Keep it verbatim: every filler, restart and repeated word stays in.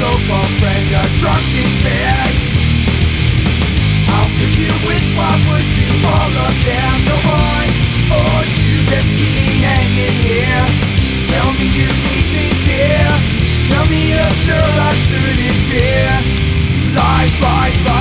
so-called friend, a drunken bag. How could you with what would you all of them? No one force you, just keep me hanging here. Tell me you need me, dear. Tell me you're sure I shouldn't fear. Life, life, life.